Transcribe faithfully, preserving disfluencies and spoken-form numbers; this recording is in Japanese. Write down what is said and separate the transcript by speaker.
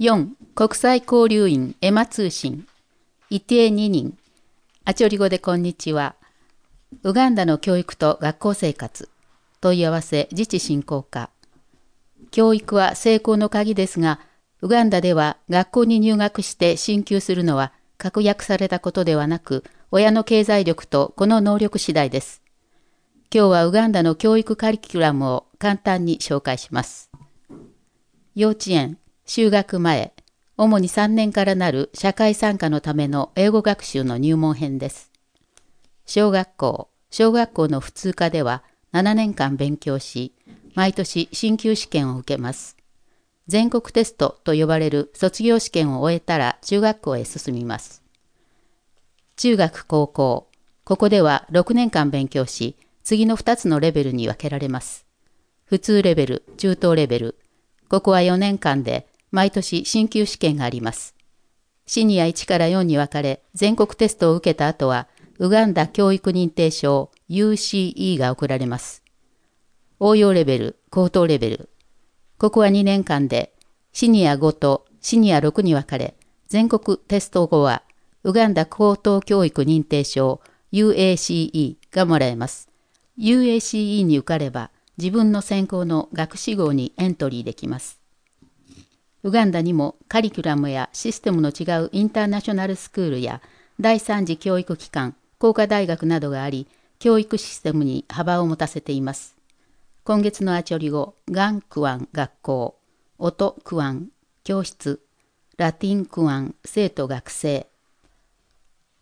Speaker 1: よん. 国際交流員エマ通信イティエににんアチョリ語でこんにちは。ウガンダの教育と学校生活問い合わせ自治振興課。教育は成功の鍵ですが、ウガンダでは学校に入学して進級するのは確約されたことではなく、親の経済力とこの能力次第です。今日はウガンダの教育カリキュラムを簡単に紹介します。幼稚園、就学前、主にさんねんからなる社会参加のための英語学習の入門編です。小学校、小学校の普通科ではななねんかん勉強し、毎年進級試験を受けます。全国テストと呼ばれる卒業試験を終えたら中学校へ進みます。中学高校、ここではろくねんかん勉強し、次のふたつのレベルに分けられます。普通レベル、中等レベル。ここはよねんかんで毎年進級試験があります。シニアいちからよんに分かれ、全国テストを受けた後は、ウガンダ教育認定証 ユーシーイー が送られます。応用レベル、高等レベル。ここはにねんかんで、シニアごとシニアろくに分かれ、全国テスト後は、ウガンダ高等教育認定証 ユーエーシーイー がもらえます。ユーエーシーイー に受かれば、自分の専攻の学士号にエントリーできます。ウガンダにもカリキュラムやシステムの違うインターナショナルスクールや第三次教育機関、工科大学などがあり、教育システムに幅を持たせています。今月のアチョリ語、ガンクワン学校、オトクワン教室、ラティンクワン生徒学生、